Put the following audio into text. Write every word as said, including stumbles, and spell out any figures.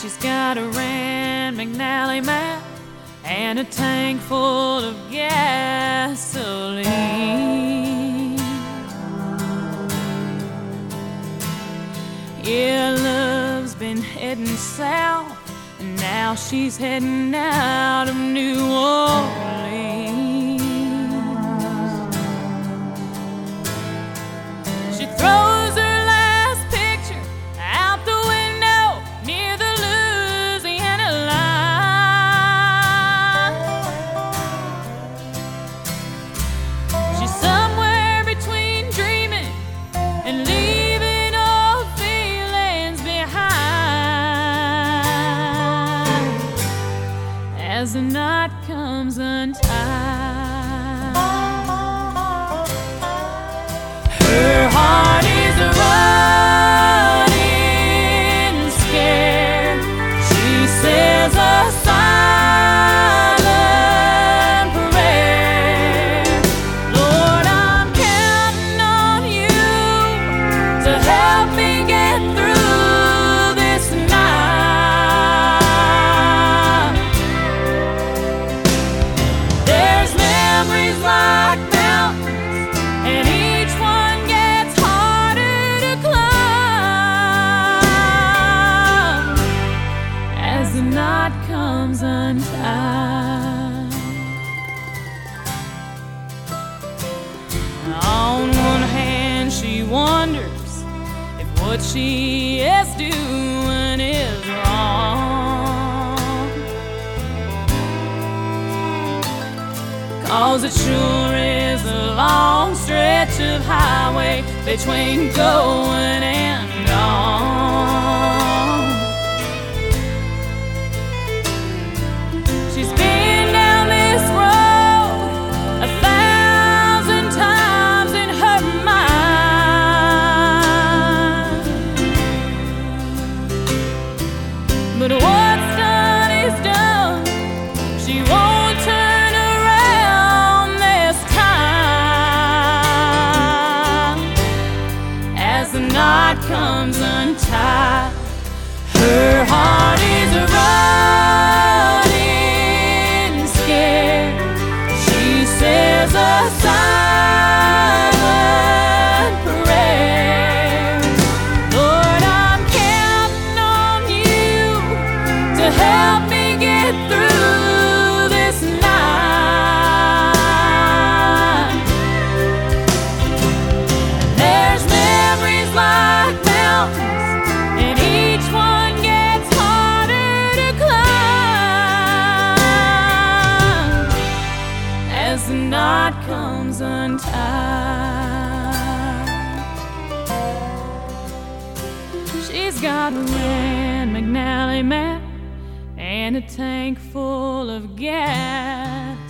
She's got a Rand McNally map and a tank full of gasoline. Yeah, love's been heading south, and now she's heading out of New Orleans. She throws her last picture out the window near the Louisiana line. She's somewhere between dreaming and leaving old feelings behind as the knot comes untied. Her heart is running scared. She says a silent prayer. Lord, I'm counting on you to help me get through this night. There's memories like mountains, and each one gets harder to climb as the knot comes untied. On one hand, she wonders if what she is doing is wrong, 'cause it sure is a long stretch of highway between going and gone. She's been down this road a thousand times in her mind, but what's done is done. She won't turn around this time as the knot comes untied. Her heart is running scared. She says a silent prayer. Lord, I'm counting on you to help me get through this night. There's memories like mountains, and each one gets harder to climb as the knot comes untied. She's got a Rand McNally map and a tank full of gas.